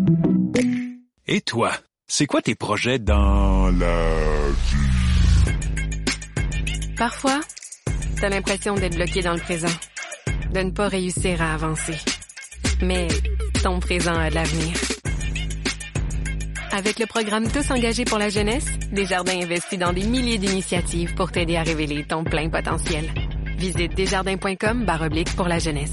Et toi, c'est quoi tes projets dans la vie? Parfois, t'as l'impression d'être bloqué dans le présent, de ne pas réussir à avancer. Mais ton présent a de l'avenir. Avec le programme Tous engagés pour la jeunesse, Desjardins investit dans des milliers d'initiatives pour t'aider à révéler ton plein potentiel. Visite desjardins.com/pour la jeunesse.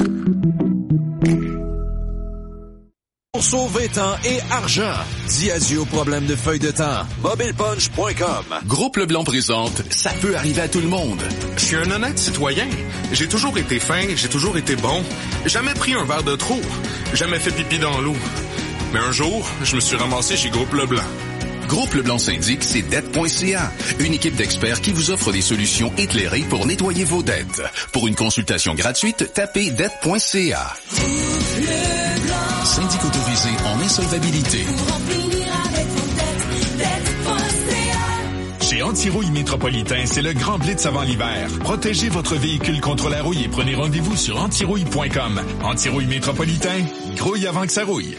Pour sauver temps et argent, dis adieu aux problèmes de feuilles de temps. MobilePunch.com. Groupe Leblanc présente « Ça peut arriver à tout le monde ». Je suis un honnête citoyen. J'ai toujours été fin, j'ai toujours été bon. Jamais pris un verre de trop. Jamais fait pipi dans l'eau. Mais un jour, je me suis ramassé chez Groupe Leblanc. Groupe Leblanc syndic, c'est dette.ca. Une équipe d'experts qui vous offre des solutions éclairées pour nettoyer vos dettes. Pour une consultation gratuite, tapez dette.ca. Syndic autorisé en insolvabilité. Chez Antirouille Métropolitain, c'est le grand blitz avant l'hiver. Protégez votre véhicule contre la rouille et prenez rendez-vous sur antirouille.com. Antirouille Métropolitain, grouille avant que ça rouille.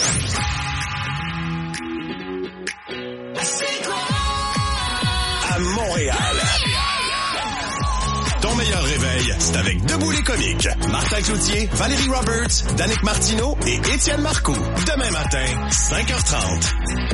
À Montréal. Ton meilleur réveil, c'est avec Debout les comiques. Martin Cloutier, Valérie Roberts, Danick Martineau et Étienne Marcoux. Demain matin, 5h30.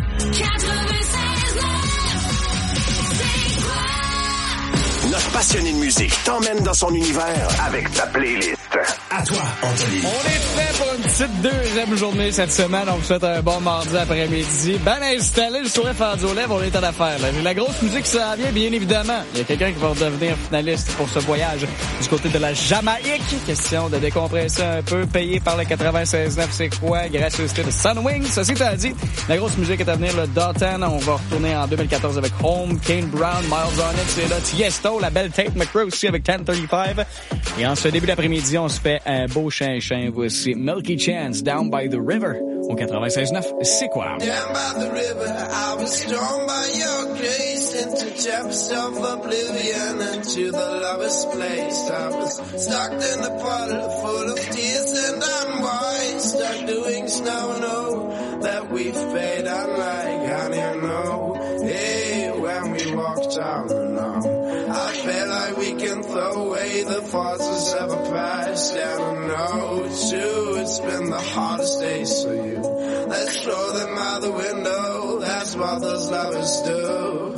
96.9. Notre passionné de musique t'emmène dans son univers avec ta playlist. À toi, Anthony. On est prêt pour une petite deuxième journée cette semaine. On vous souhaite un bon mardi après-midi. Ben installé, le sourire fendu aux lèvres, on est en affaire. Là. La grosse musique, ça vient, bien évidemment. Il y a quelqu'un qui va devenir finaliste pour ce voyage du côté de la Jamaïque. Question de décompresser un peu, payé par le 96.9, c'est quoi? Gracieuseté de Sunwing. Ceci étant dit, la grosse musique est à venir, le Dalton. On va retourner en 2014 avec Home, Kane Brown, Miles Onyx, c'est là, Tiesto, la belle Tate McRae aussi avec 1035. Et en ce début d'après-midi, on se fait un beau chien. Voici Milky Chance, Down by the River, au 96.9. C'est quoi? Down by the river, I was stormed by your grace into depths of oblivion, into the lowest place. I was stuck in a puddle full of tears and unwise, stuck doing snow and oh, that we've paid unlike honey and oh, hey, when we walked down the now. I felt like we can throw away the forces of a past, and I know too, it's been the hardest days for you. Let's throw them out the window, that's what those lovers do.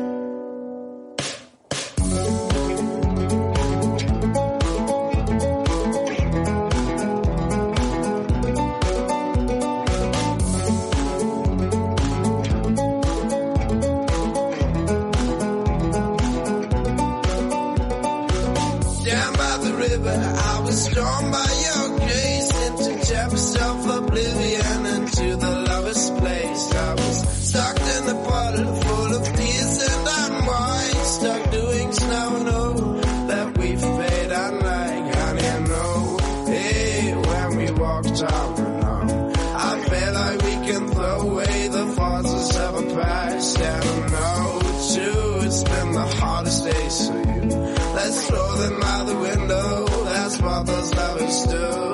I was stormed by your grace into depths of oblivion, into the lowest place. I was stuck in a puddle full of tears and unwise, stuck doing snow and oh, that we've paid unlike honey and oh, hey, when we walked out and on, I felt like we can throw away the forces of a past, and I know too, it's been the hardest days for you. Let's throw them out the window, that's what those lovers do.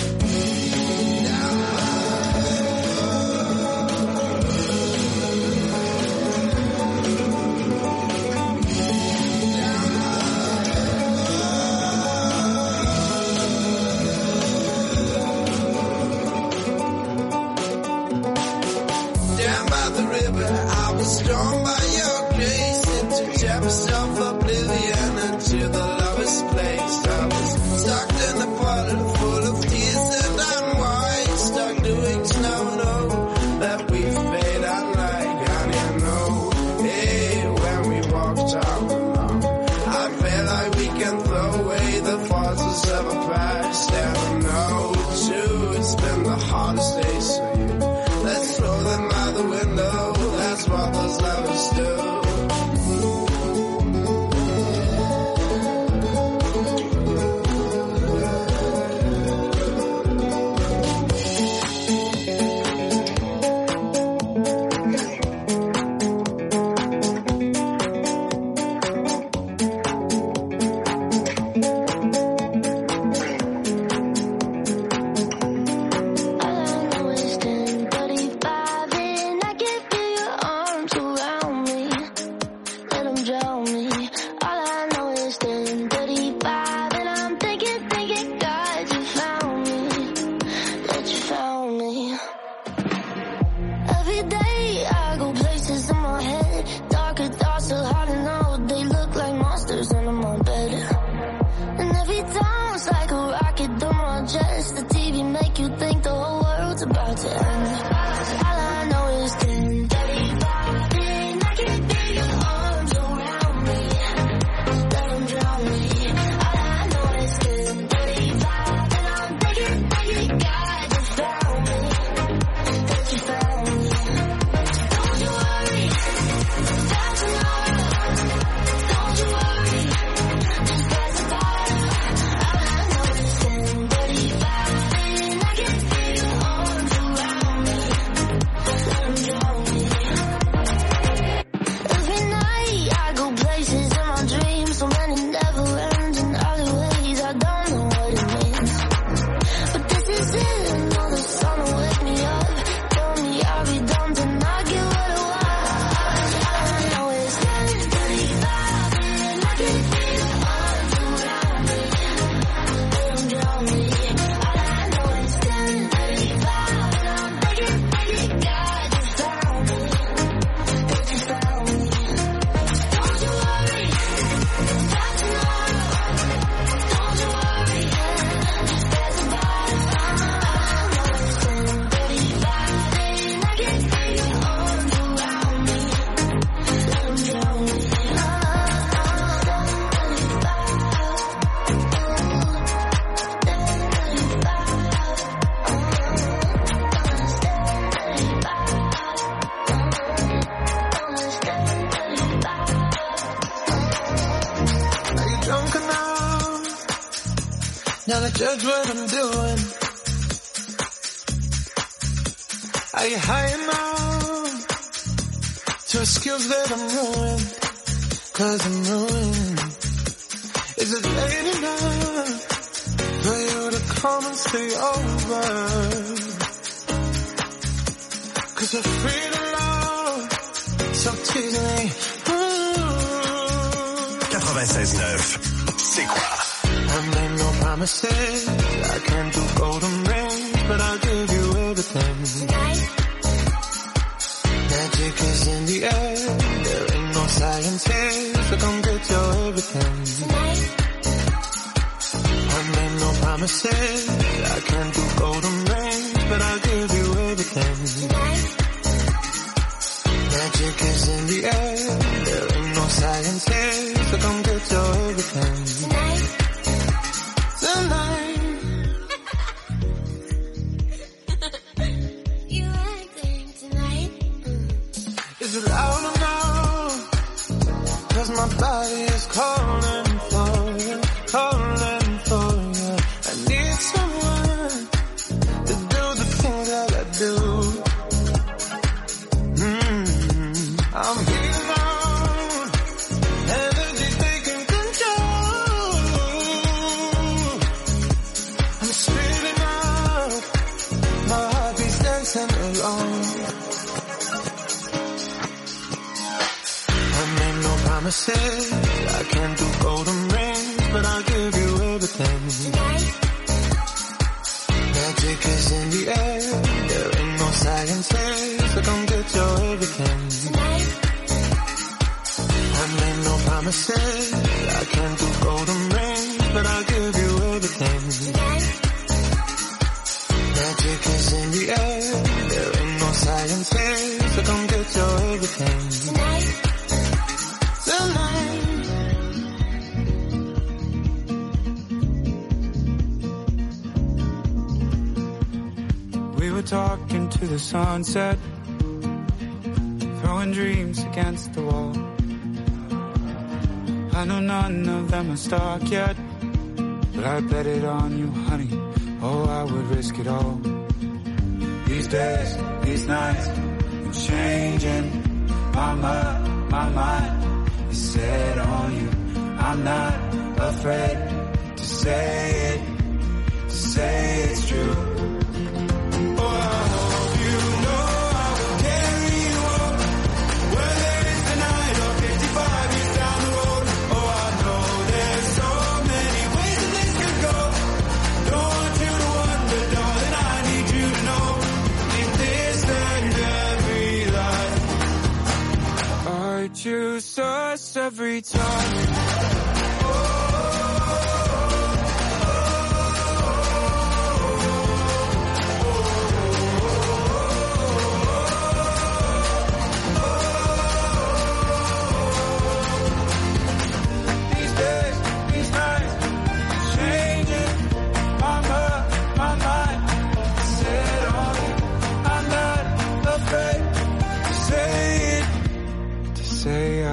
Down by the river, I was stormed by your grace into depths of oblivion, into the lowest place. I was stuck in a puddle full of tears and unwise, stuck doing snow and oh, that we've paid unlike honey and oh, hey, when we walked out alone, I felt like we can throw away the forces of a past, and I know too, it's been the hardest days for you. Let's throw them out the window, that's what those lovers do. about to end. All I know is 10:35 and I can feel your arms around me. Let them drown me. All I know is 10:35 and I'm begging, begging God to found me. That you found me. Don't you worry about tomorrow. Don't you worry, just pass the bottle. All I know is 10:35 and I can feel your arms around me. Let them drown me. Every night I go places in my dreams, so many never ends in other ways. I don't know what it means, but this is it. I know the sun will wake me up. Tell me I'll be done to not get what I want. All I know is 10:35 and I can feel your arms around me. Let them drown me. All I know is 10:35 and I'm begging, begging God to found me. That you found me. Don't you worry about tomorrow. Don't you worry, just pass the bottle. All I know is 10:35 and I can feel your arms around me. Let them drown me. 10:35. Are you drunk enough now to judge what I'm doing? Are you high enough to excuse that I'm ruined? 'Cause I'm ruined. Is it late enough for you to come and stay over? 'Cause we're free to love, so tease me. 96.9, c'est quoi? I made no promises, I can't do golden rings, but I'll give you everything. Magic is in the air, there ain't no science here, so come get your everything. I made no promises, I can't do golden rings, but I'll give you everything. Magic is in the air, there ain't no science here, so come get your everything. Tonight. You acting tonight? Is it loud enough? 'Cause my body is calling for you, calling for you. I need someone to do the things that I do. I'm heating on, energy taking control. I'm speeding up, my heart beats dancing along. I made no promises, I can't do golden rings, but I'll give you everything. Magic is in the air, there ain't no science here, so come get your everything. I made no promises, I can't do golden rings, but I'll give you everything. Magic is in the air, there ain't no science here, so come get your everything. Tonight. We were talking to the sunset, throwing dreams against the wall. I know none of them are stuck yet, but I bet it on you, honey. Oh, I would risk it all. These days, these nights, I'm changing. My mind is set on you. I'm not afraid to say it's true. Choose us every time.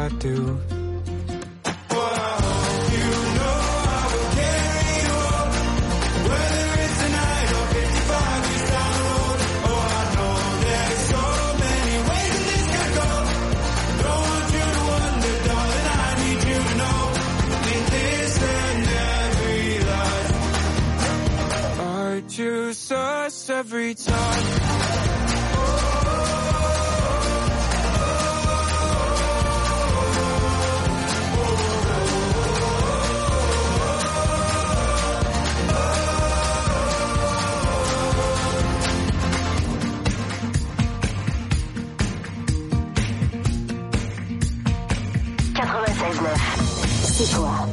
I do. Choose us every time. C'est quoi?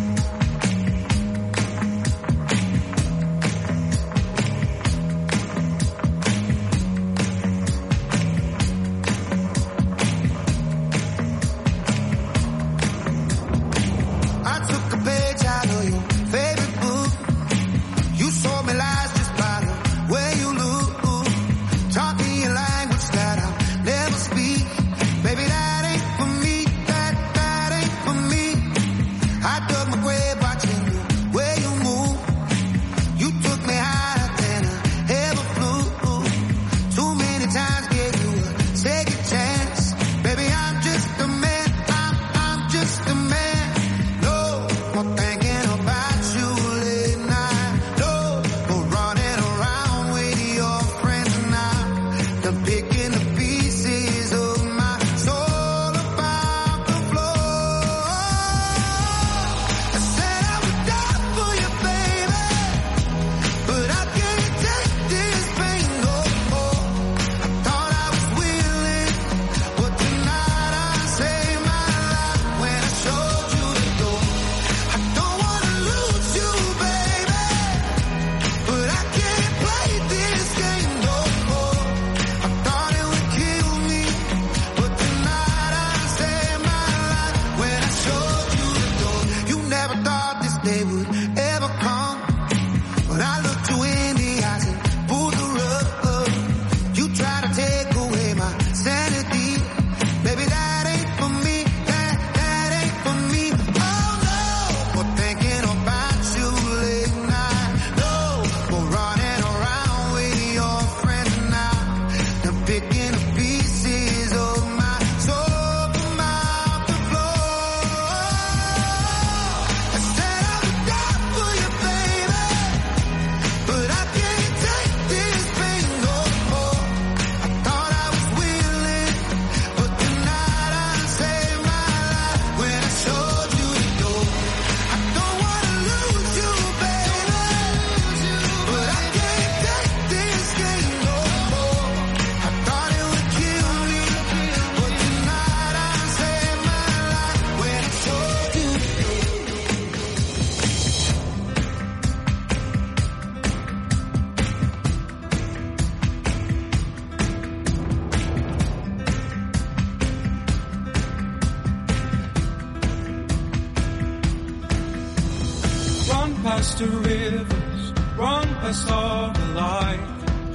past the rivers, run past all the light.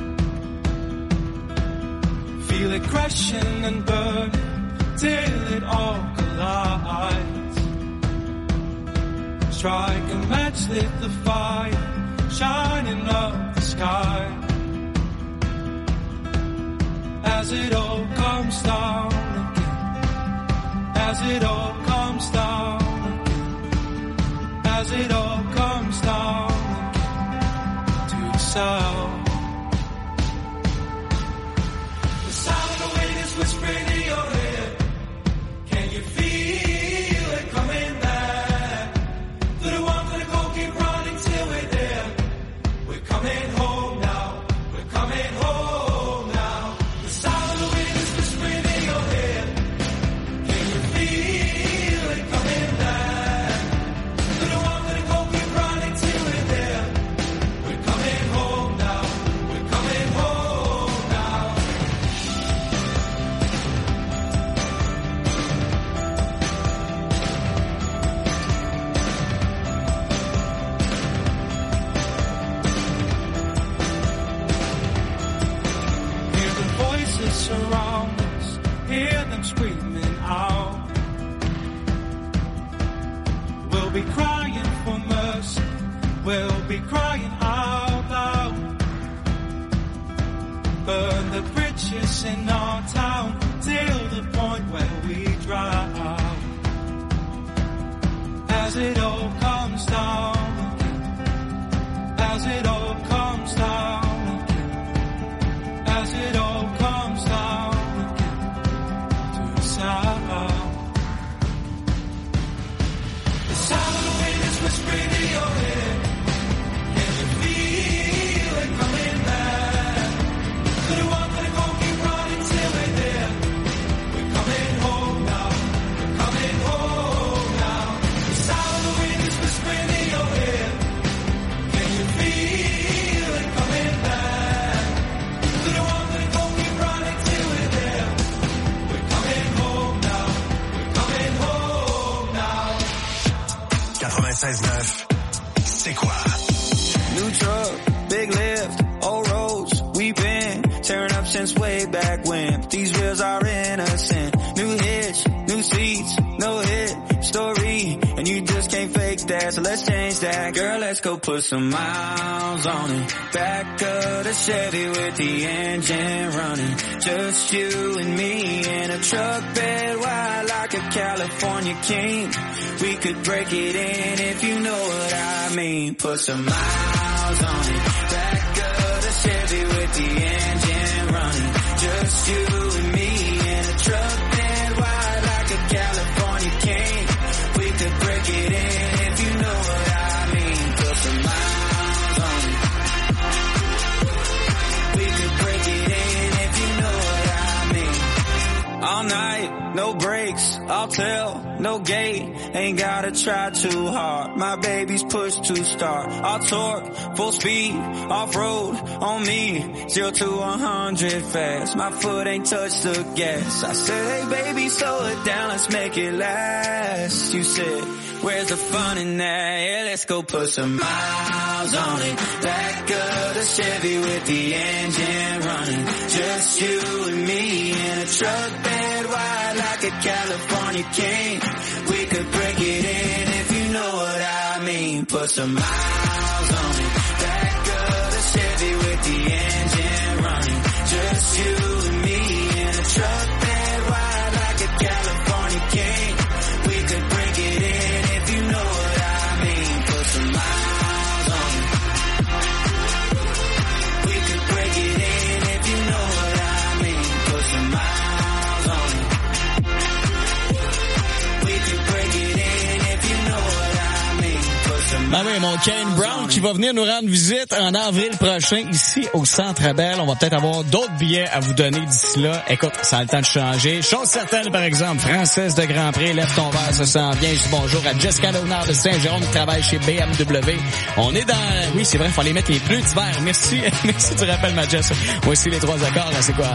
Feel it crashing and burning till it all collides. Strike a match, lit the fire, shining up the sky. As it all comes down again, as it all comes down again, as it all comes down again to the sound. The sound of the wind is whispering in your head. Can you feel it coming back? For the one, for the go, keep running till we're there. We're coming home now, we're coming home now. The sound of the wind is whispering in your head. Can you feel it coming back? For the one, for the go, keep running till we're there. We're coming home now, we're coming home now. Hear the voices surround us, hear them screaming out. be crying for mercy. We'll be crying out loud. Burn the bridges in our town till the point where we drown. As it all comes down again. As it all comes down again. As it all comes down again to the sound. The sound of the wind is whispering in your ear. Can you feel it coming back? To the one that go keep running till we're there. We're coming home now. We're coming home now. The sound of the wind is whispering in your ear. Can you feel it coming back? To the one that go keep running till we're there. We're coming home now. We're coming home now. 96.9, c'est quoi? New truck, big lift, old roads, we've been tearing up since way back when. But these wheels are innocent. New hitch, new seats, no hit story, and you just can't fake that. So let's change that, girl. Let's go put some miles on it. Back of the Chevy with the engine running. Just you and me in a truck bed wide like a California king. We could break it in if you know what I mean. Put some miles on it. Back of the Chevy with the engine running. Just you and me in a truck bed wide like a California king. We could break it in if you know what I mean. Put some miles on it. We could break it in if you know what I mean. All night, no brakes, I'll tell, no gate. Ain't gotta try too hard. My baby's push to start. I'll torque, full speed, off-road on me. 0 to 100 fast. My foot ain't touched the gas. I said, hey baby, slow it down, let's make it last. You said, where's the fun in that? Yeah, let's go put some miles on it. Back of the Chevy with the engine running. Just you and me in a truck bed wide like a California king. We could break it in if you know what I mean. Put some miles on it. Back of the Chevy with the engine running. Just you and me in a truck bed wide like a California king. We could break it in if you know what I mean. Put some miles on it. We could break it in if you know what I mean. Put some miles on it. We could break it in if you know what I mean. Put some Ben oui, mon Kane Brown qui va venir nous rendre visite en avril prochain ici au Centre Bell. On va peut-être avoir d'autres billets à vous donner d'ici là. Écoute, ça a le temps de changer. Chose certaine, par exemple, Française de Grand Prix, lève ton verre, ça s'en vient. Je dis bonjour à Jessica Léonard de Saint-Jérôme qui travaille chez BMW. On est dans... Oui, c'est vrai, il fallait mettre les pneus d'hiver. Merci, merci du rappel, ma Jess. Voici les 3 accords, là, c'est quoi?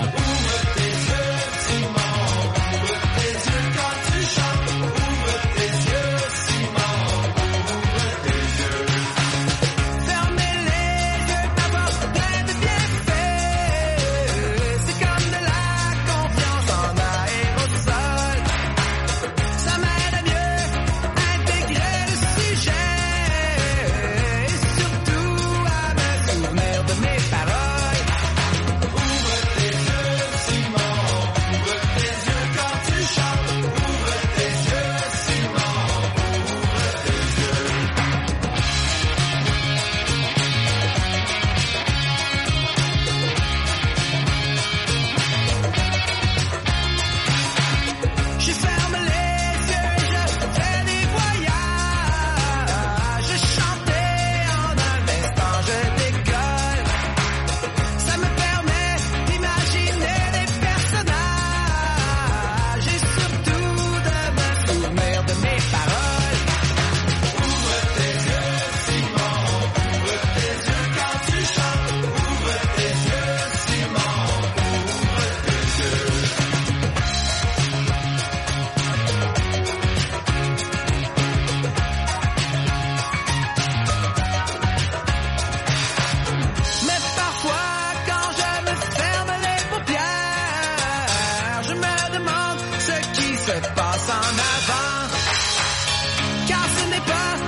se passe en avant. Car ce n'est pas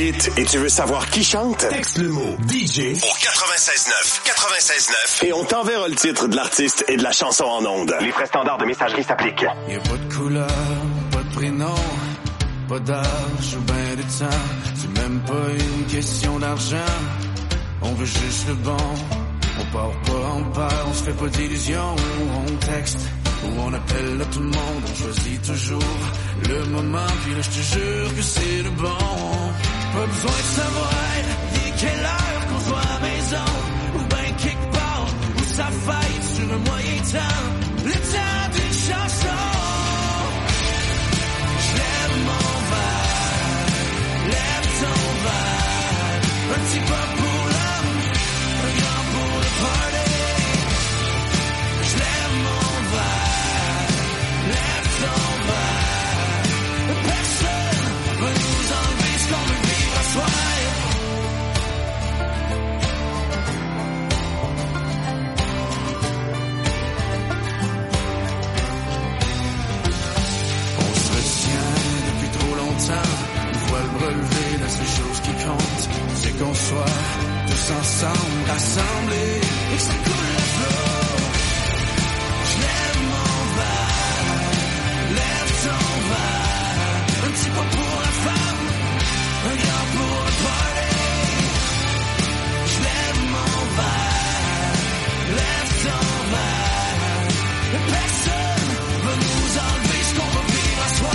hit et tu veux savoir qui chante? Texte le mot DJ au 96.9 et on t'enverra le titre de l'artiste et de la chanson en ondes. Les frais standards de messagerie s'appliquent. Y'a pas de couleur, pas de prénom, pas d'âge ou ben de temps. C'est même pas une question d'argent, on veut juste le bon. On part pas en peur, on se fait pas d'illusions. On texte ou on appelle à tout le monde. On choisit toujours le moment, puis là je te jure que c'est le bon. Pas besoin de savoir il est quelle heure qu'on soit à la maison ou ben quelque part où ça faille sur un moyen temps. Le temps d'une chanson. Je lève mon verre, lève ton verre. Un petit pas pour l'homme, un grand pour le party. Je lève mon verre, lève ton verre. Personne va nous enlever ce qu'on veut vivre à soi. On se retient depuis trop longtemps. Une fois le brevet, la seule chose qui compte, c'est qu'on soit tous ensemble, rassemblés, et que ça coule à flot. Je lève mon verre, lève ton verre. Un petit pas pour la femme, un grand pour le party. Je lève mon verre, lève ton verre. Personne va nous enlever ce qu'on va vivre à soi.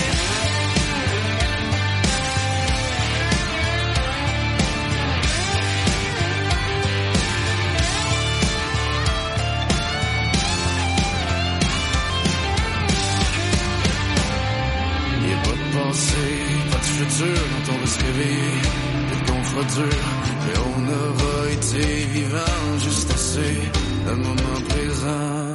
Y'a pas de passé, pas de futur quand on va se réveiller. Peut-être qu'on fera dur, mais on aura été vivant juste assez dans le moment présent.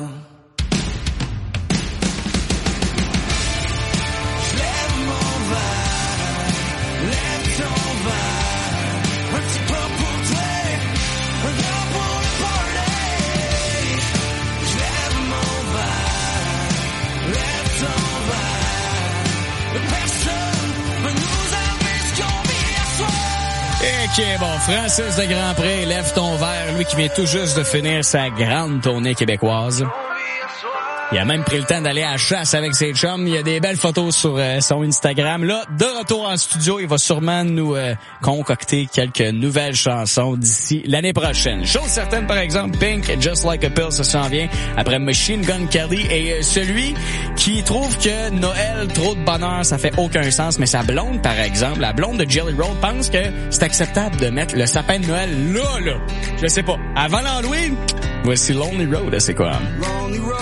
Je lève mon verre, lève ton verre. Un petit pas pour toi, un grand pour le party. Je lève mon verre, lève ton verre. Personne va nous enlever ce qu'on vit à soi. Et qui est bon, Francis de Grandpré, lève ton verre, lui qui vient tout juste de finir sa grande tournée québécoise. Il a même pris le temps d'aller à la chasse avec ses chums. Il y a des belles photos sur son Instagram. Là, de retour en studio, il va sûrement nous concocter quelques nouvelles chansons d'ici l'année prochaine. Chose certaine, par exemple, Pink, Just Like a Pill, ça s'en vient après Machine Gun Kelly. Et celui qui trouve que Noël, trop de bonheur, ça fait aucun sens, mais sa blonde, par exemple, la blonde de Jelly Roll, pense que c'est acceptable de mettre le sapin de Noël là. Je sais pas. Avant l'Halloween, voici Lonely Road, c'est quoi? Lonely road,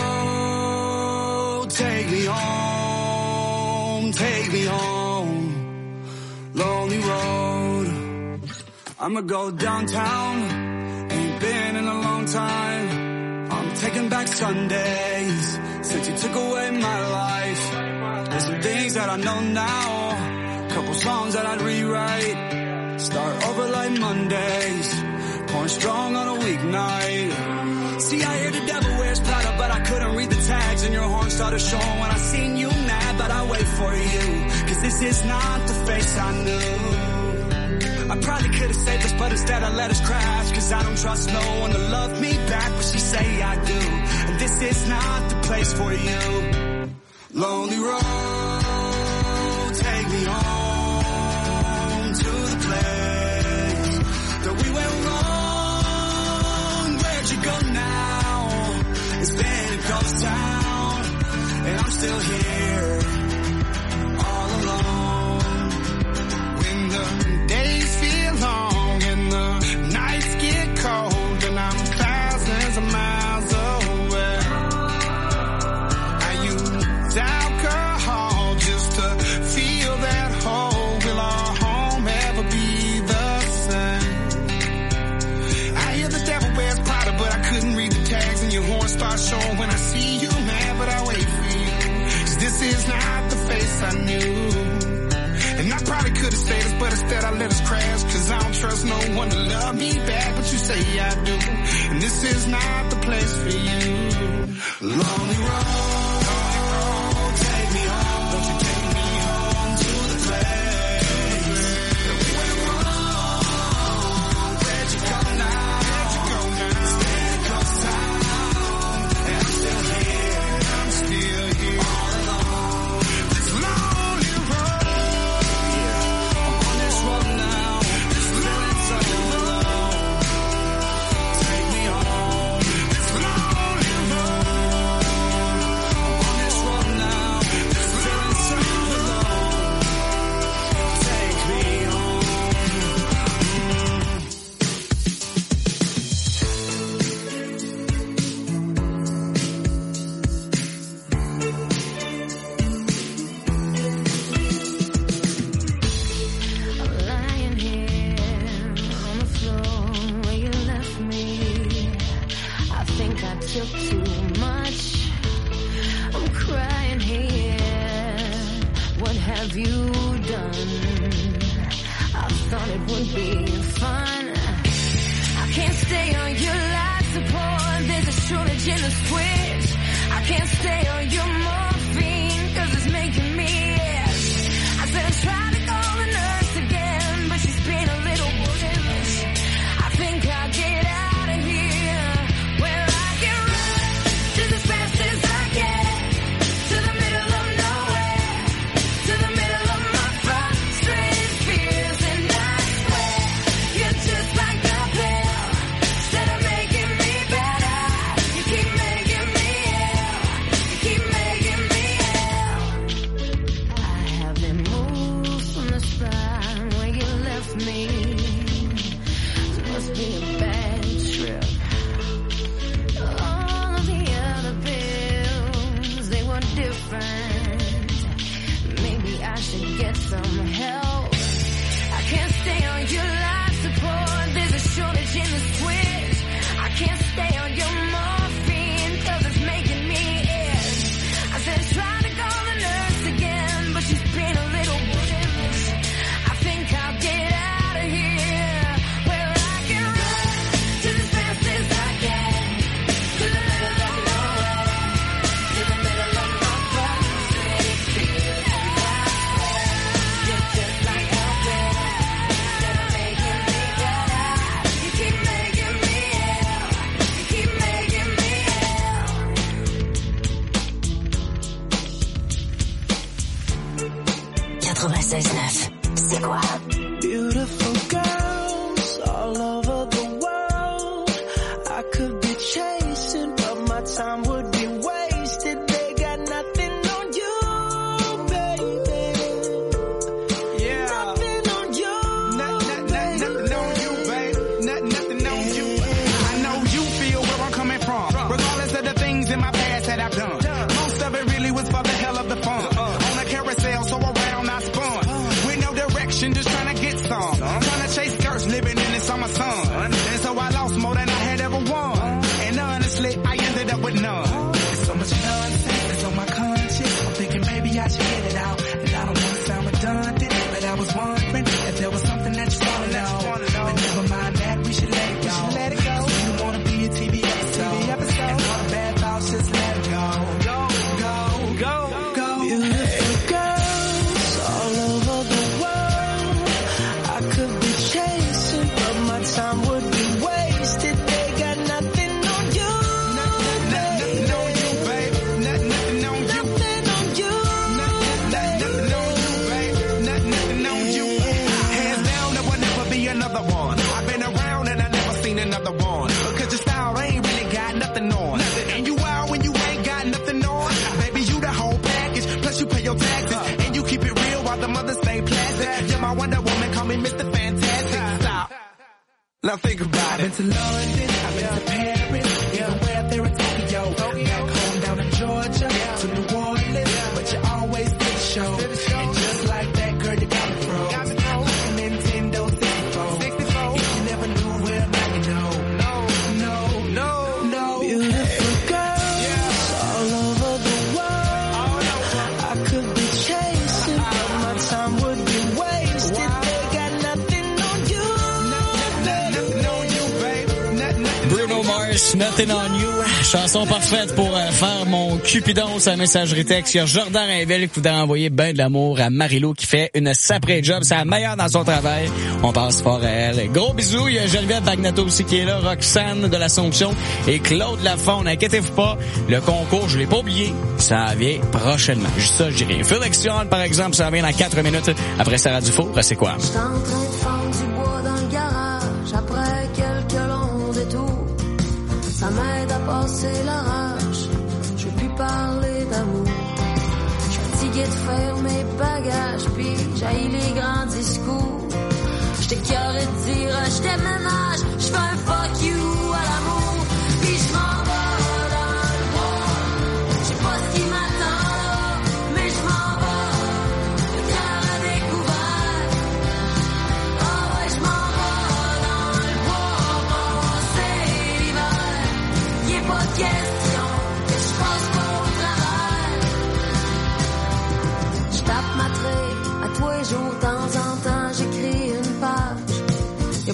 take me home, take me home. Lonely road, I'ma go downtown, ain't been in a long time. I'm taking back Sundays, since you took away my life. There's some things that I know now, couple songs that I'd rewrite. Start over like Mondays, pouring strong on a weeknight. See, I hear the devil wears Prada, but I couldn't read the tags, and your horn started showing when I seen you mad, but I wait for you, cause this is not the face I knew. I probably could've saved us, but instead I let us crash, cause I don't trust no one to love me back, but she say I do, and this is not the place for you. Lonely road, take me home to the place that we went wrong. Where'd you go now? It's been a ghost town, and I'm still here, all alone. When the days feel long and the nights get cold, and I'm thousands of miles away, I use alcohol just to feel that hole. Will our home ever be the same? I hear the devil wears Prada, but I couldn't read the tags, and your horn starts showing when I see you mad, but I wait for you, cause this is not the face I knew. And I probably could've stayed us, but instead I let us crash, cause I don't trust no one to love me back, but you say I do, and this is not the place for you. Lonely road, take me home, won't you take me home to the place that we too much. I'm crying here. What have you done? I thought it would be fun. I can't stay on your life support. There's a shortage in the switch. I can't stay on your morphine, cause it's making me ill. I said I tried to call the nurse again, but she's been a little bullish. I think I'll get out of here, where I can run just as fast as I can, to the middle of nowhere, to the middle of my frustrated fears. And I swear, you're just like a pill. Instead of making me better, you keep making me ill. You keep making me ill. I haven't moved from the spot where you left me. It must be a bad trip. All of the other pills, they were different. Maybe I should get some help. I can't stay on your life support. There's a shortage in the switch. I can't stay on your morphine, cause it's making me ill. I said try to call the nurse again, but she's been a little bullish. I think I'll get out of here, where I can run just as fast as I can, to the middle of nowhere, to the middle of my frustrated fears. You're just like a pill. Instead of making me better, you keep making me ill. You keep making me ill. 96.9, c'est quoi? Beautiful girls all over the world. I could be chasing, but my time would be wasted. They got nothing on you, baby. Yeah. Nothing on you. Nothing on you, babe. Nothing on you. I know you feel where I'm coming from, regardless of the things in my past that I've done. Most of it really was for the hell of the fun. On a carousel, so around I spun. With no direction, just trying to get some. Trying to chase skirts, living in the summer sun. And so I lost more than I had ever won. And honestly, I ended up with none. There's so much nonsense that's on my conscience. I'm thinking maybe I should get it out. And I don't want to sound redundant, but I was wondering if there was something that you want to know. But never mind that, we should let it go. Let it go. You don't want to be a TV episode. And all the bad thoughts, just let it go. Go. Beautiful girls all over the world. I could be chasing, but my time would be wasted. They got nothing on you. Nothing on you, babe. Nothing on you. Nothing on you. Nothing on you, babe. Nothing on you. Hands down, there will never be another one. I've been around and I never seen another one. Because your style ain't really got nothing on. And you out when you ain't got nothing on. Baby, you the whole package. Plus you pay your taxes. And you keep it real while the mothers stay plastic. You're my Wonder Woman, call me Mr. Fantastic. Stop. Now think about it. I've been to London, I've been to Paris, even way up there in Tokyo. Back home down in Georgia, to New Orleans, but you always did the show. And just like that, girl, you got me froze. Like a Nintendo 64. If you never knew where I'm at, you know. No. Beautiful girls all over the world. I could be chasing, but my time would be wasted. They got nothing on you. Nothing on you, babe. Bruno Mars, Nothing on You. Chanson parfaite pour faire mon cupidon sur la messagerie texte. Il y a Jordan Rainville qui voudrait envoyer ben de l'amour à Marilou qui fait une sacrée job. C'est la meilleure dans son travail. On passe fort à elle. Gros bisous. Il y a Geneviève Bagnato aussi qui est là. Roxane de l'Assomption et Claude Lafond. N'inquiétez-vous pas. Le concours, je l'ai pas oublié. Ça vient prochainement. Juste ça, je dirais. Félix-Sion, par exemple, ça vient dans 4 minutes. Après Sarah Dufour, c'est quoi? J'étais en train de fendre du bois dans le garage. Après quelques longs détours, ça m'aide à passer l'orage. Je veux plus parler d'amour. Je suis fatigué de faire mes bagages, puis j'haïs les grands discours. J'étais carré de dire je t'aime ménage. Je fais un fuck you à l'amour, puis je m'en vais dans le bois. Je sais pas ce qui m'attend là, mais je m'en vais. Le cœur à découvert. Ah ouais, je m'en vais dans le bois. Passer l'hiver, y est pas de question.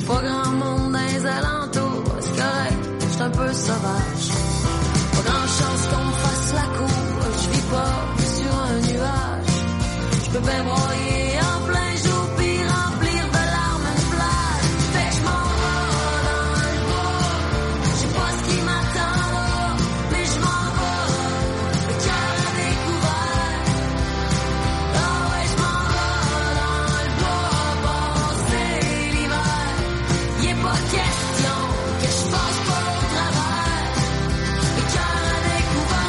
Pas grand monde dans les alentours, c'est correct, j'suis un peu sauvage. Pas grand chance qu'on me fasse la cour, je vis pas sur un nuage. J'peux bien broyer en plein jour puis remplir de larmes une plage. Fait que j'm'en vais dans le bois, j'sais pas ce qui m'attend là, mais j'm'en vais, le cœur à découvert. Ah ouais, j'm'en vais dans le bois, passer l'hiver. Y'est pas question que j'passe pas au travers, le cœur à découvert.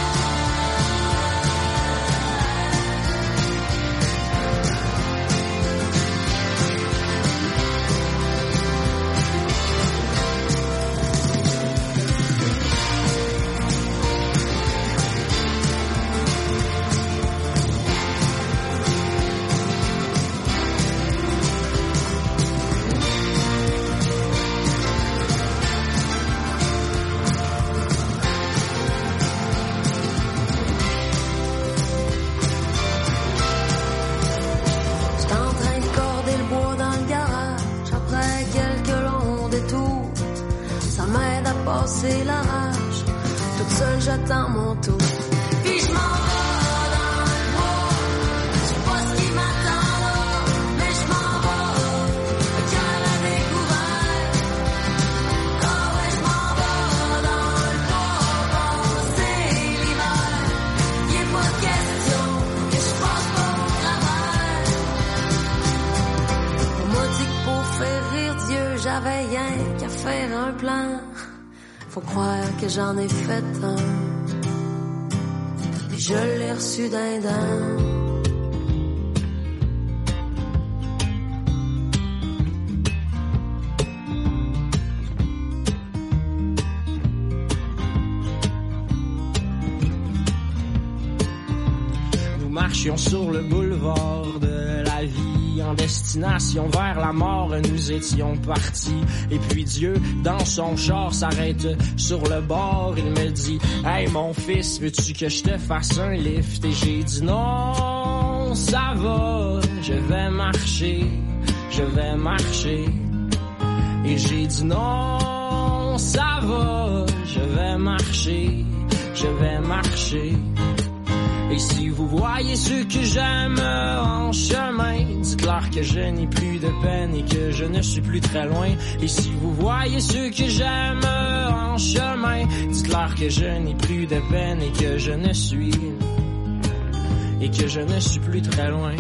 J'étais en train de corder le bois dans le garage. Après quelques longs détours, ça m'aide à passer la rage. Toute seule j'attends mon tour. Puis je m'en vais dans le bois, je sais pas ce qui m'attend là, mais je m'en vais, le cœur à découvert. Ah ouais, je m'en vais dans le bois, passer l'hiver. Y'est pas question que je passe pas au travers. On m'a dit que pour faire rire Dieu, j'avais rien qu'à faire un plan. Faut croire que j'en ai fait un, puis je l'ai reçu d'un dent. Nous marchions sur le boulevard de la vie, en destination vers la mort, nous étions partis. Et puis Dieu, dans son char, s'arrête sur le bord. Il me dit, hey mon fils, veux-tu que je te fasse un lift? Et j'ai dit non, ça va, je vais marcher, je vais marcher. Et j'ai dit non, ça va, je vais marcher, je vais marcher. Et si vous voyez ceux que j'aime en chemin, dites-leur que je n'ai plus de peine et que je ne suis plus très loin. Et si vous voyez ceux que j'aime en chemin, dites-leur que je n'ai plus de peine et que je ne suis plus très loin.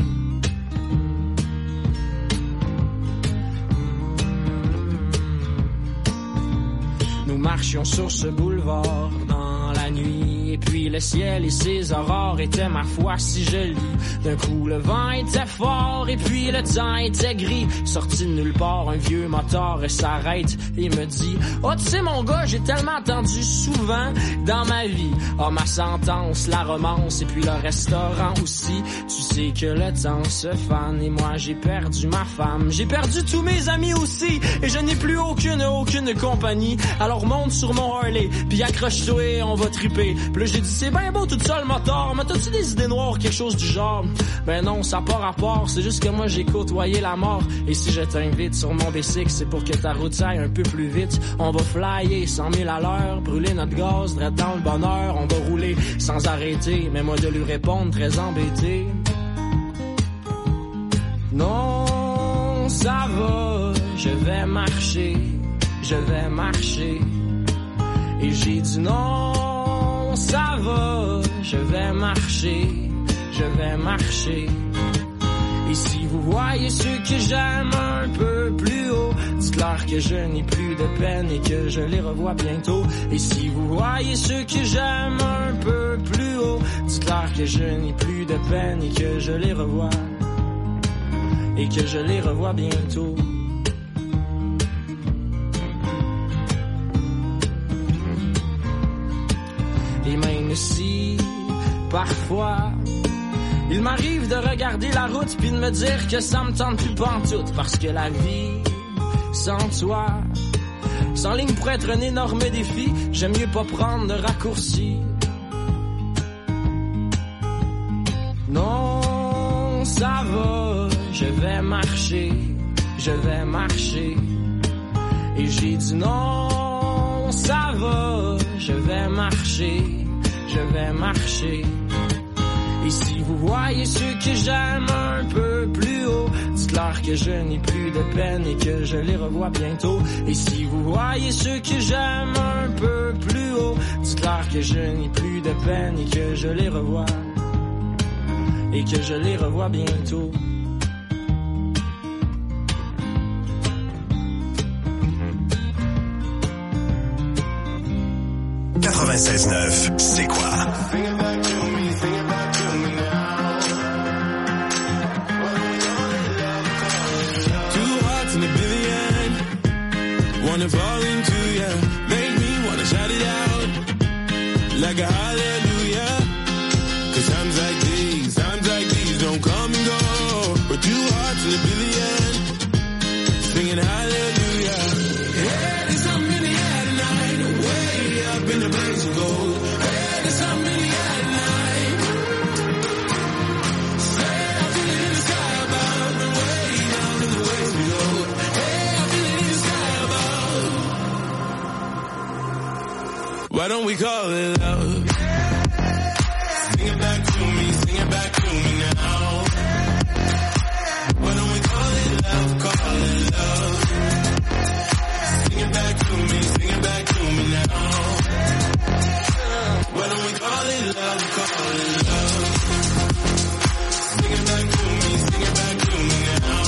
Nous marchions sur ce boulevard dans la nuit, et puis le ciel et ses aurores étaient ma foi si jolis. D'un coup le vent était fort et puis le temps était gris. Sorti de nulle part, un vieux moteur s'arrête et me dit, oh tu sais mon gars, j'ai tellement entendu souvent dans ma vie, oh ma sentence, la romance et puis le restaurant aussi. Tu sais que le temps se fane et moi j'ai perdu ma femme, j'ai perdu tous mes amis aussi, et je n'ai plus aucune compagnie. Alors monte sur mon Harley, puis accroche-toi et on va triper. Puis là j'ai dit c'est bien beau tout ça le moteur, mais t'as-tu des idées noires, quelque chose du genre? Ben non, ça n'a pas rapport, c'est juste que moi j'ai côtoyé la mort. Et si je t'invite sur mon bicycle, c'est pour que ta route aille un peu plus vite. On va flyer 100 000 à l'heure, brûler notre gaz, direct dans le bonheur. On va rouler sans arrêter, mais moi de lui répondre très embêté. Non, ça va, je vais marcher, je vais marcher. Et j'ai dit non, ça va, je vais marcher, je vais marcher. Et si vous voyez ceux que j'aime un peu plus haut, dites-leur que je n'ai plus de peine et que je les revois bientôt. Et si vous voyez ceux que j'aime un peu plus haut, dites-leur que je n'ai plus de peine et que je les revois, et que je les revois bientôt. Et même si, parfois, il m'arrive de regarder la route puis de me dire que ça me tente plus pantoute, parce que la vie, sans toi, sans ligne pourrait être un énorme défi. J'aime mieux pas prendre de raccourcis. Non, ça va, je vais marcher, je vais marcher. Et j'ai dit non, ça va, je vais marcher. Et si vous voyez ceux que j'aime un peu plus haut, dites-leur que je n'ai plus de peine et que je les revois bientôt. Et si vous voyez ceux que j'aime un peu plus haut, dites-leur que je n'ai plus de peine et que je les revois. Et que je les revois bientôt. C'est quoi? Wanna fall into ya, make me wanna shout it out like a hallelujah. 'Cause times like these don't come and go. But 2 hearts in a billion, singing hallelujah. Hey, there's something in the air tonight, way up in the place of gold. Hey, there's something in the air tonight. Say I feel it in the sky above, and way down in the waves below. Hey, I feel it in the sky above. Why don't we call it love? Sing it back to me now. Why don't we call it love, call it love? Sing it back to me now. Why don't we call it love, call it love? Sing it back to me now.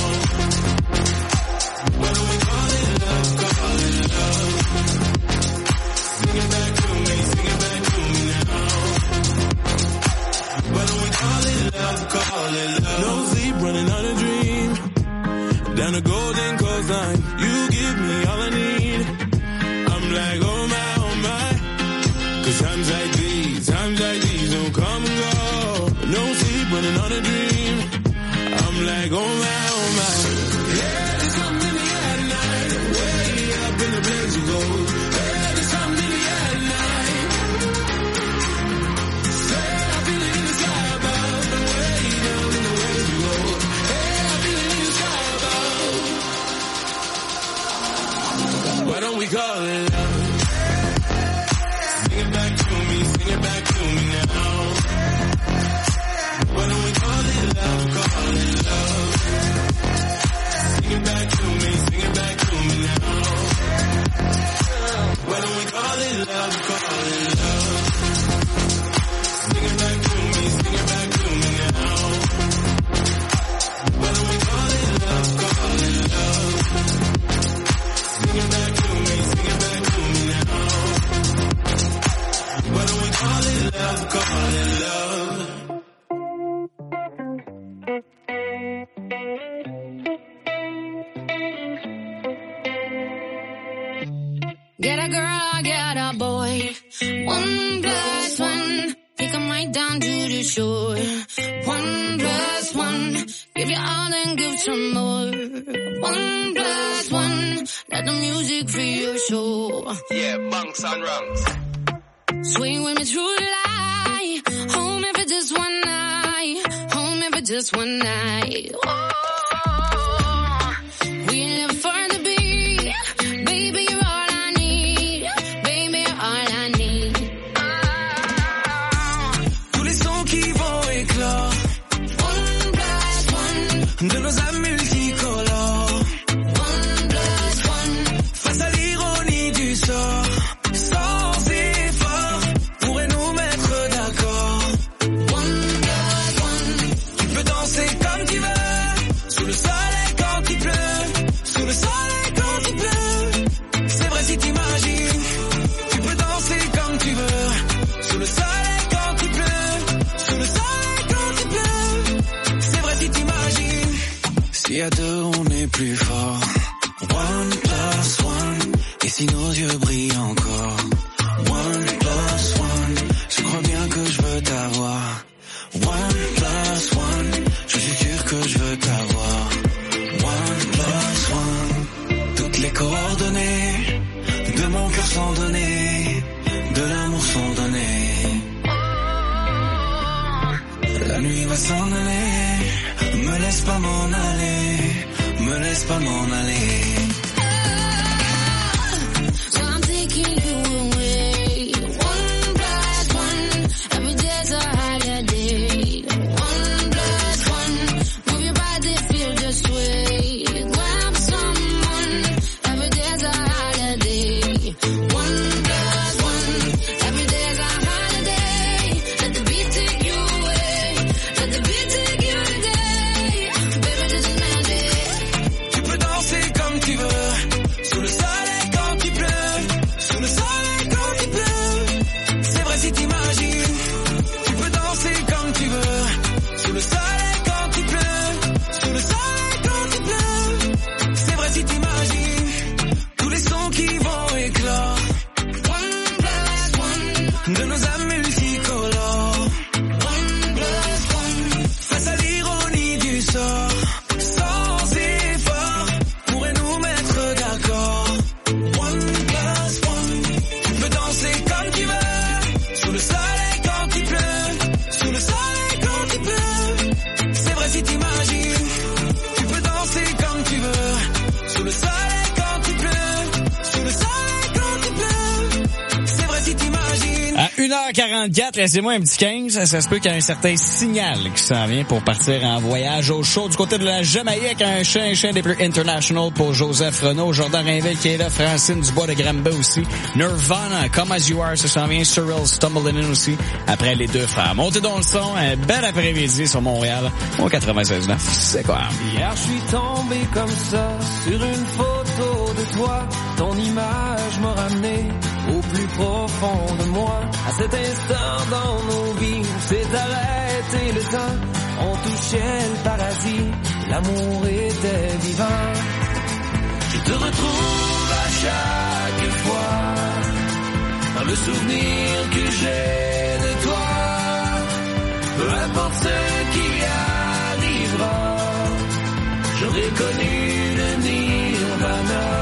Why don't we call it love, call it love? Sing it back to me now. Why don't we call it love, call it love? No sleep, running on a dream. Down the golden coastline, you give me all I need. I'm like, oh my. 'Cause times like these don't come and go. No sleep, running on a dream. I'm like, oh my. Yeah, there's something in the air tonight, way up in the place of gold. Yeah, there's something in the air tonight. Say I feel it in the sky above, and way down in the waves below. Hey, I feel it in the sky above. Why don't we call it love? Sing it back to me now. Why don't we call it love, call it love? Sing it back to me now. Why don't we call it love, call it love? Sing it back to me now. Why don't we call it love, call it love? Sing it back to me now. Why don't we call it love, call it love? Get a girl, get a boy. 1+1, take 'em right down to the shore. 1+1, give you all and give some more. 1+1, let the music free your soul. Yeah, bunks and rungs. Swing with me through the light. Home if it's just one night. Home if it's just one night. Oh, we live for the beat. Baby, you're all I need. Baby, you're all I need. Tous les sons qui vont éclore. 1+1, de nos âmes multicolores. 1+1, Face à l'ironie du sort. Sans effort, pourrait nous mettre d'accord. 1+1, Tu peux danser comme tu veux. Sous le soleil quand il pleut. Sous le soleil quand il pleut. C'est vrai si t'imagines. Tu peux danser comme tu veux. Sous le soleil quand il pleut. Sous le soleil quand il pleut. C'est vrai si t'imagines. Si à deux on est plus fort. 1+1. Et si nos yeux brillent encore. 1+1. Je crois bien que je veux t'avoir. 1+1. Je suis sûr que je veux t'avoir. 1+1. Toutes les coordonnées de mon cœur sont données. De l'amour sont données. La nuit va s'en aller. Me laisse pas m'en aller. Me laisse pas m'en aller. multicolore. 1+1, face à l'ironie du sort, sans effort, pourrait nous mettre d'accord. 1+1, tu peux danser comme tu veux, sous le soleil quand il pleut, sous le soleil quand il pleut. C'est vrai si t'imagines, tu peux danser comme tu veux, sous le soleil quand il pleut, sous le soleil quand il pleut. C'est vrai si t'imagines. À 1h44, laissez-moi un petit 15. Ça se peut qu'il y ait un certain signal qui s'en vient pour partir en voyage au chaud du côté de la Jamaïque. Un chien des plus international pour Joseph Renaud. Jordan Rainville qui est là. Francine Dubois de Granby aussi. Nirvana, Come As You Are, ça s'en vient. Cyril Stumbling In aussi. Après les deux frères. Montez dans le son. Un bel après-midi sur Montréal. Au 96.9. C'est quoi? Hier, je suis tombé comme ça sur une photo de toi. Ton image m'a ramené au plus profond de moi. À cet instant dans nos vies, on s'est arrêté le temps. On touchait le paradis, l'amour était vivant. Je te retrouve à chaque fois dans le souvenir que j'ai de toi. Peu importe ce qui arrivera, j'aurais connu le nirvana.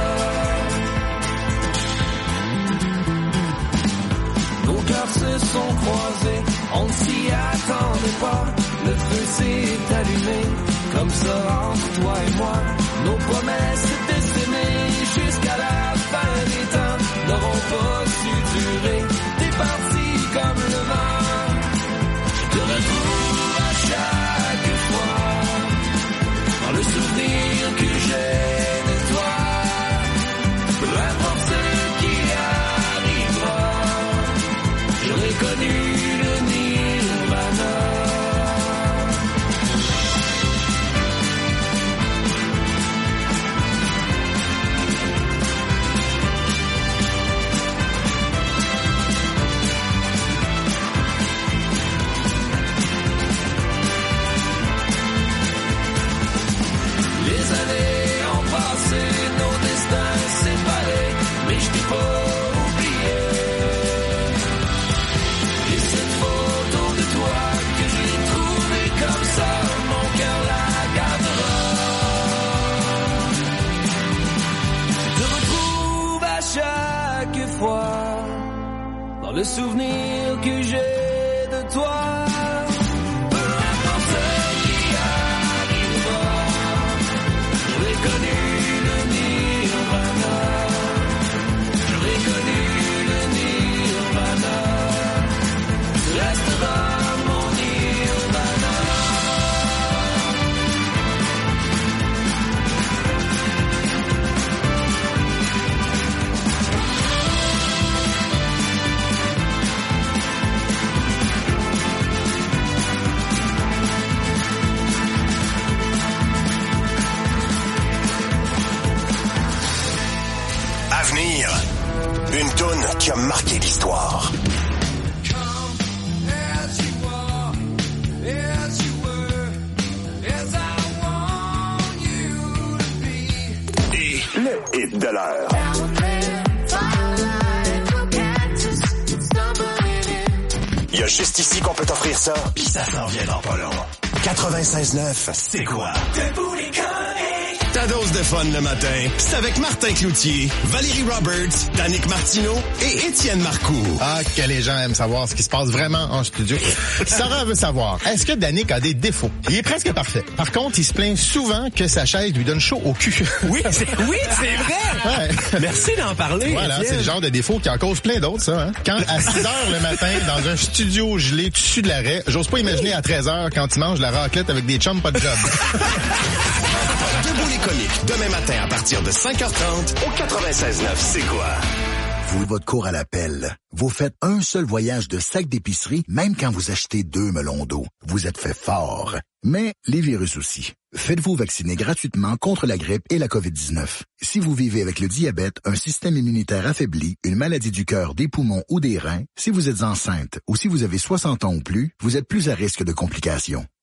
Nos cœurs se sont croisés, on ne s'y attendait pas. Le feu s'est allumé, comme ça entre toi et moi. Nos promesses de s'aimer jusqu'à la fin des temps n'auront pas su durer. T'es parti comme le vent, je te retrouve à chaque fois dans le souvenir que j'ai de toi. Peu importe ce qui arrivera, j'aurais connu le nirvana. Les années ont passé, nos destins séparés, mais je t'ai pas oublié. Et cette photo de toi que j'ai trouvée comme ça, mon cœur la gardera. Je te retrouve à chaque fois dans le souvenir que j'ai de toi. Peu importe ce qui arrivera, j'aurais connu le nirvana. J'aurais connu le nirvana. Tu resteras mon nirvana. Avenir, une toune qui a marqué l'histoire. Et le hit de l'heure. Il y a juste ici qu'on peut t'offrir ça, pis ça s'en vient dans pas long. 96.9, c'est quoi? Debout les comiques! Ta dose de fun le matin, c'est avec Martin Cloutier, Valérie Roberts, Danick Martineau et Étienne Marcoux. Ah, que les gens aiment savoir ce qui se passe vraiment en studio. Sarah veut savoir, est-ce que Danick a des défauts? Il est presque parfait. Par contre, il se plaint souvent que sa chaise lui donne chaud au cul. Oui, c'est vrai! Ouais. Merci d'en parler. Voilà, Étienne. c'est le genre de défaut qui en cause plein d'autres, ça. Hein? Quand à 6 heures le matin, dans un studio gelé dessus de l'arrêt, j'ose pas imaginer à 13 heures quand il mange la raclette avec des chums pas de job. Debout les comiques, demain matin à partir de 5h30 au 96.9, c'est quoi? Vous, votre cours à l'appel. Vous faites un seul voyage de sac d'épicerie, même quand vous achetez 2 melons d'eau. Vous êtes fait fort. Mais les virus aussi. Faites-vous vacciner gratuitement contre la grippe et la COVID-19. Si vous vivez avec le diabète, un système immunitaire affaibli, une maladie du cœur, des poumons ou des reins, si vous êtes enceinte ou si vous avez 60 ans ou plus, vous êtes plus à risque de complications.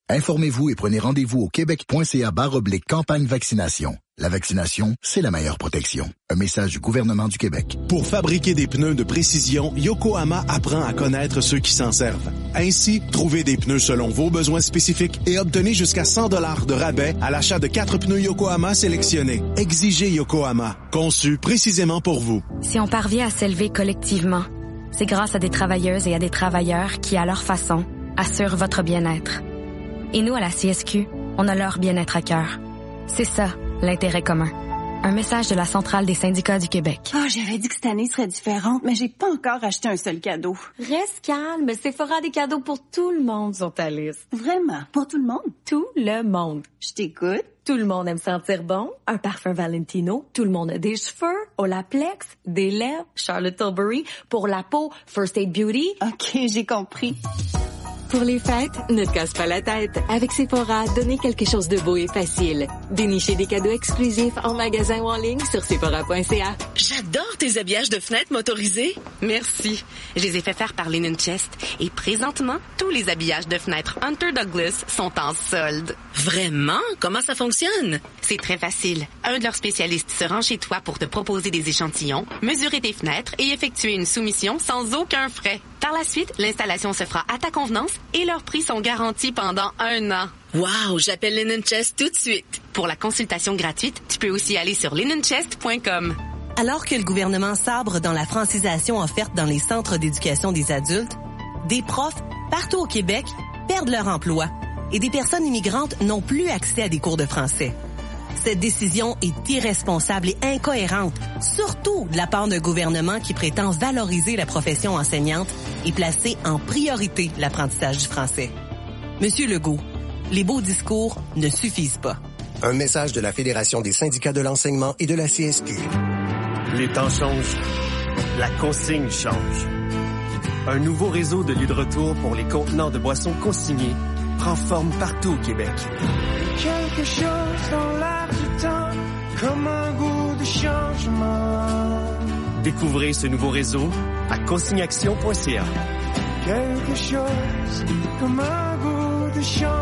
Informez-vous et prenez rendez-vous au québec.ca/campagne vaccination. La vaccination, c'est la meilleure protection. Un message du gouvernement du Québec. Pour fabriquer des pneus de précision, Yokohama apprend à connaître ceux qui s'en servent. Ainsi, trouvez des pneus selon vos besoins spécifiques et obtenez jusqu'à 100 $ de rabais à l'achat de 4 pneus Yokohama sélectionnés. Exigez Yokohama, conçu précisément pour vous. Si on parvient à s'élever collectivement, c'est grâce à des travailleuses et à des travailleurs qui, à leur façon, assurent votre bien-être. Et nous, à la CSQ, on a leur bien-être à cœur. C'est ça, l'intérêt commun. Un message de la Centrale des syndicats du Québec. Oh, j'avais dit que cette année serait différente, mais j'ai pas encore acheté un seul cadeau. Reste calme, Sephora a des cadeaux pour tout le monde sur ta liste. Vraiment? Pour tout le monde? Tout le monde. Je t'écoute. Tout le monde aime sentir bon. Un parfum Valentino. Tout le monde a des cheveux. Olaplex. Des lèvres. Charlotte Tilbury. Pour la peau, First Aid Beauty. OK, j'ai compris. Pour les fêtes, ne te casse pas la tête. Avec Sephora, donnez quelque chose de beau et facile. Dénichez des cadeaux exclusifs en magasin ou en ligne sur Sephora.ca. J'adore tes habillages de fenêtre motorisés. Merci. Je les ai fait faire par Linen Chest. Et présentement, tous les habillages de fenêtres Hunter Douglas sont en solde. Vraiment? Comment ça fonctionne? C'est très facile. Un de leurs spécialistes se rend chez toi pour te proposer des échantillons, mesurer tes fenêtres et effectuer une soumission sans aucun frais. Par la suite, l'installation se fera à ta convenance et leurs prix sont garantis pendant 1 an. Wow, j'appelle Linen Chest tout de suite. Pour la consultation gratuite, tu peux aussi aller sur linenchest.com. Alors que le gouvernement sabre dans la francisation offerte dans les centres d'éducation des adultes, des profs partout au Québec perdent leur emploi et des personnes immigrantes n'ont plus accès à des cours de français. Cette décision est irresponsable et incohérente, surtout de la part d'un gouvernement qui prétend valoriser la profession enseignante et placer en priorité l'apprentissage du français. Monsieur Legault, les beaux discours ne suffisent pas. Un message de la Fédération des syndicats de l'enseignement et de la CSQ. Les temps changent. La consigne change. Un nouveau réseau de lieux de retour pour les contenants de boissons consignés prend forme partout au Québec. Quelque chose dans l'air du temps, comme un goût de changement. Découvrez ce nouveau réseau à consigneaction.ca. Quelque chose comme un goût de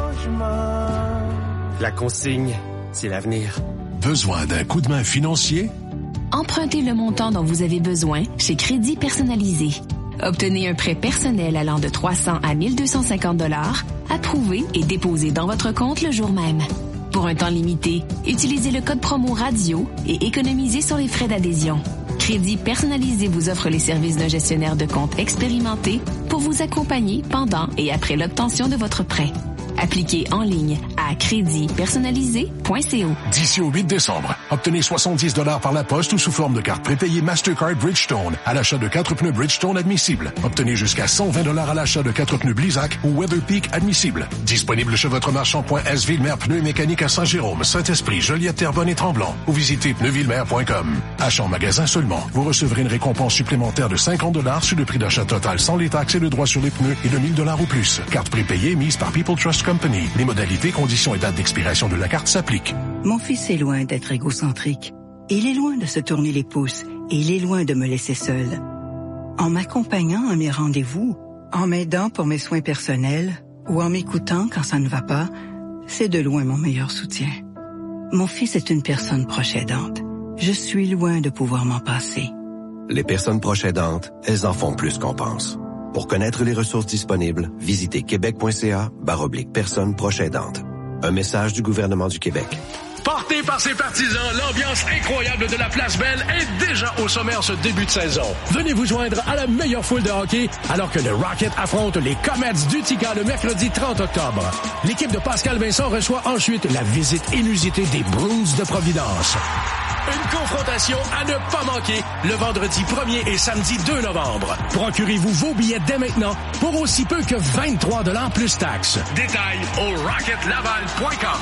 changement. La consigne, c'est l'avenir. Besoin d'un coup de main financier? Empruntez le montant dont vous avez besoin chez Crédit Personnalisé. Obtenez un prêt personnel allant de 300 à 1250 $, approuvé et déposé dans votre compte le jour même. Pour un temps limité, utilisez le code promo radio et économisez sur les frais d'adhésion. Crédit Personnalisé vous offre les services d'un gestionnaire de compte expérimenté pour vous accompagner pendant et après l'obtention de votre prêt. Appliquez en ligne à créditpersonnalisé.co. D'ici au 8 décembre, obtenez 70 $ par la poste ou sous forme de carte prépayée Mastercard Bridgestone à l'achat de 4 pneus Bridgestone admissibles. Obtenez jusqu'à 120 $ à l'achat de 4 pneus Blizzak ou Weatherpeak admissibles. Disponible chez votre marchand .S Villemer Pneus Mécaniques à Saint-Jérôme, Saint-Esprit, Joliette, Terrebonne et Tremblant ou visitez pneusvillemer.com. Achat en magasin seulement. Vous recevrez une récompense supplémentaire de 50 $ sur le prix d'achat total sans les taxes et le droit sur les pneus et de 1 000 $ ou plus. Carte prépayée mise par People Trust Company. Les modalités, conditions et dates d'expiration de la carte s'appliquent. Mon fils est loin d'être égocentrique. Il est loin de se tourner les pouces et il est loin de me laisser seule. En m'accompagnant à mes rendez-vous, en m'aidant pour mes soins personnels ou en m'écoutant quand ça ne va pas, c'est de loin mon meilleur soutien. Mon fils est une personne proche aidante. Je suis loin de pouvoir m'en passer. Les personnes proches aidantes, elles en font plus qu'on pense. Pour connaître les ressources disponibles, visitez québec.ca/personnes proches aidantes. Un message du gouvernement du Québec. Porté par ses partisans, l'ambiance incroyable de la Place Belle est déjà au sommaire ce début de saison. Venez vous joindre à la meilleure foule de hockey alors que le Rocket affronte les Comets d'Utica le mercredi 30 octobre. L'équipe de Pascal Vincent reçoit ensuite la visite inusitée des Bruins de Providence. Une confrontation à ne pas manquer le vendredi 1er et samedi 2 novembre. Procurez-vous vos billets dès maintenant pour aussi peu que 23 $ plus taxes. Détails au rocketlaval.com.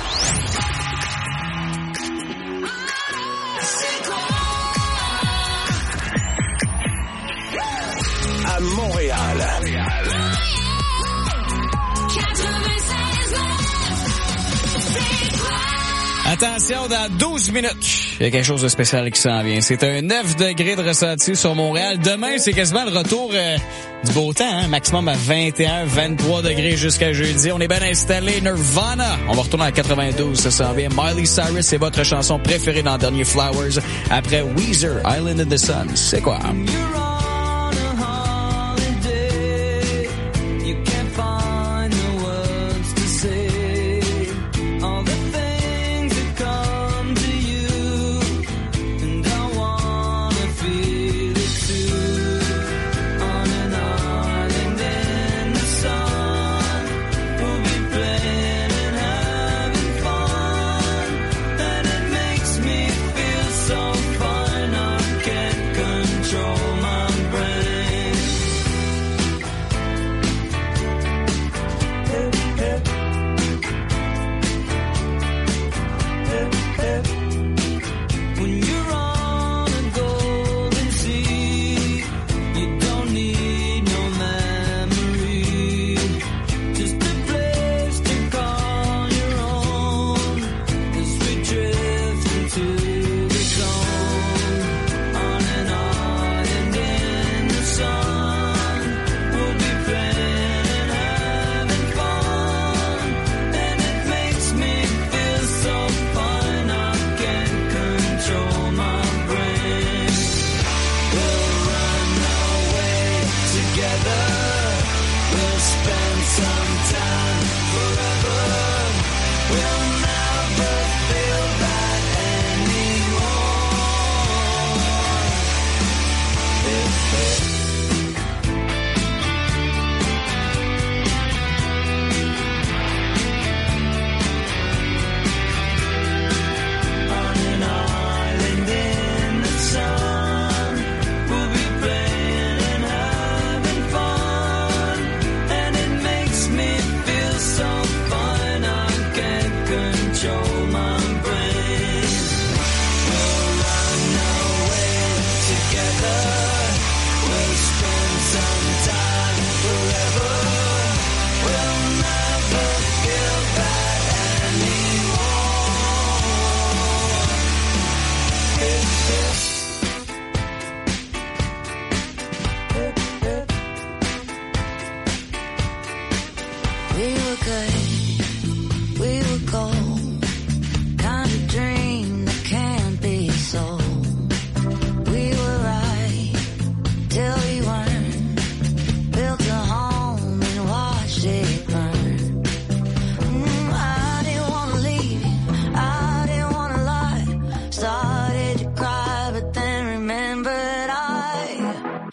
À Montréal. À Attention, dans 12 minutes, il y a quelque chose de spécial qui s'en vient. C'est un 9 degrés de ressenti sur Montréal. Demain, c'est quasiment le retour du beau temps, hein? Maximum à 21, 23 degrés jusqu'à jeudi. On est bien installé. Nirvana, on va retourner à 92, ça s'en vient. Miley Cyrus, c'est votre chanson préférée dans le dernier Flowers. Après Weezer, Island in the Sun. C'est quoi?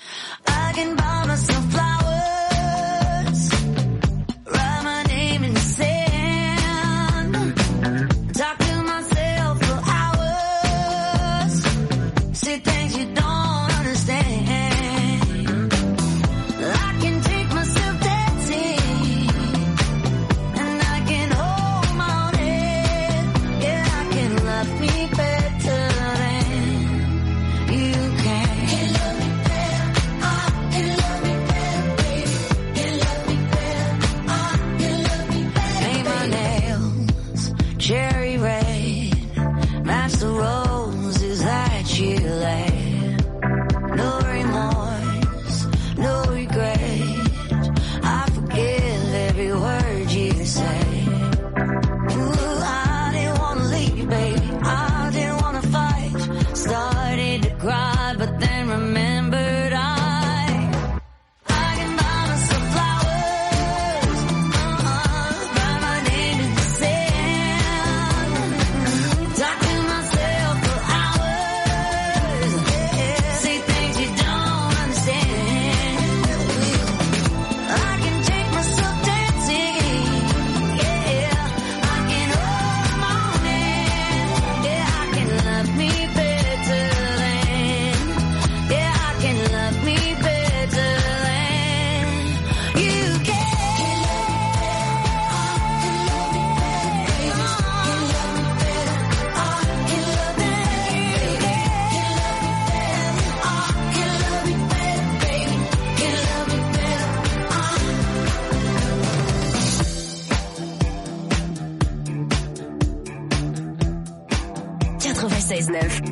I can buy myself flowers, write my name in the 96.9.